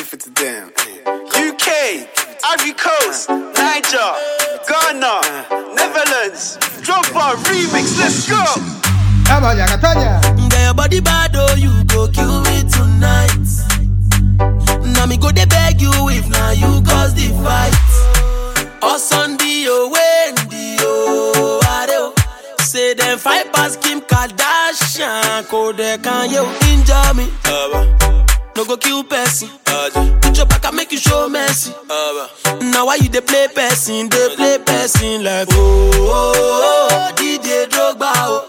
give it to them. UK, Ivory Coast, Niger, Ghana, Netherlands. Drop our remix, let's go. Get your body bad, oh, you go kill me tonight. Now me go they beg you if now you cause the fight. Or Sunday, oh, Wendy, oh, Adeo. Say them fight past Kim Kardashian. Code can you injure me? No go kill person. Put your back and make you show mercy. Now why you they play person? They play person like oh, DJ Drogba, oh.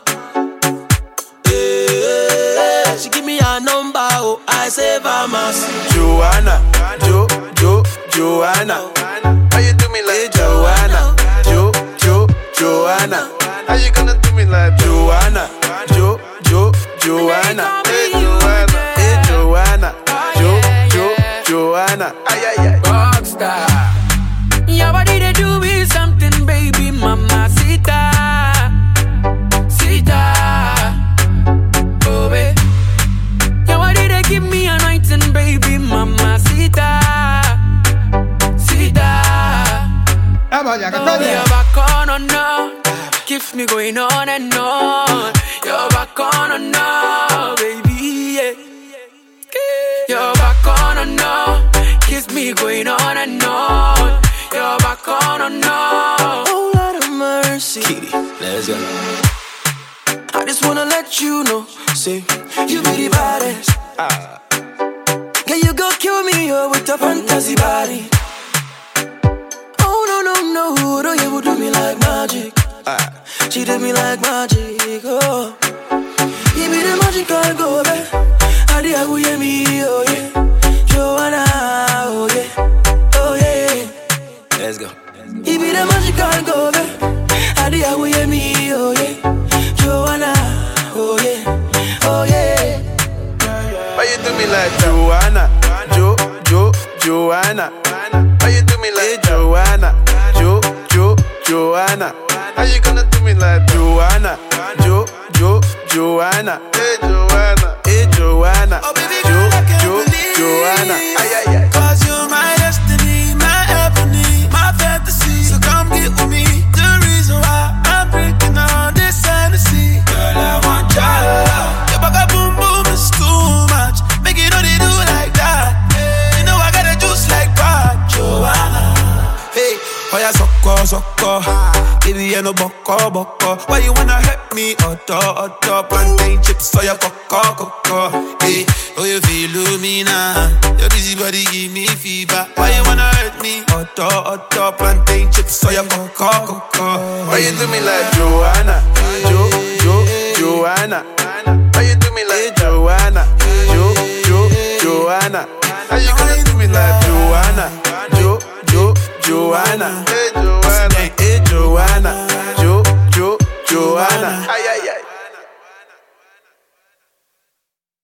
She give me a number, oh, I save her mass. Joanna, Joanna. How you do me like Joanna? Joanna. How you gonna do me like Joanna? Joanna. Hey Joanna. Joanna. Ay. Rockstar. Your body they do me something, baby, mama, sita. Oh, baby. Your body they give me anointing, baby, mama, sita. You're back on or no. Keeps me going on and on. You're back on or no, baby, yeah. You're back on or no. Keeps me going on and on. You're back on or no. Oh, Lord of mercy. Kitty, let's go. I just wanna let you know, say, you be the baddest. Can you go kill me, oh, with your fantasy body? Oh, no, you would do me like magic. She did me like magic, oh. You be the magical girl, babe. How do you hear me, oh yeah. Joanna, oh yeah, oh yeah. Let's go. You be the magical girl, babe. How do you hear me, oh yeah. Joanna, oh yeah, oh yeah. Why you do me like Joanna? Joanna. Why you do me like Joanna? Joanna. How you gonna do me like Joanna? Joanna. Hey Joanna. Oh baby girl, I can't believe Joanna. Ay. Cause you're my destiny, my ebony, my fantasy. So come get with me. The reason why I'm breaking all this fantasy. Girl, I want your love. Your baka boom boom is too much. Make it all they do like that. You know I got a juice like that, Joanna. Hey, oh yeah, soko. Baby, I no boko. Why you wanna hurt me? Otto. Plantain chips for your coco. Hey, oh you feel me now? Your busy body give me fever. Why you wanna hurt me? Otto. Plantain chips for your coco. Why you do me like Joanna? Joanna. Why you do me like Joanna? Joanna. How you gonna do me like Joanna? Joanna. Hey Joanna.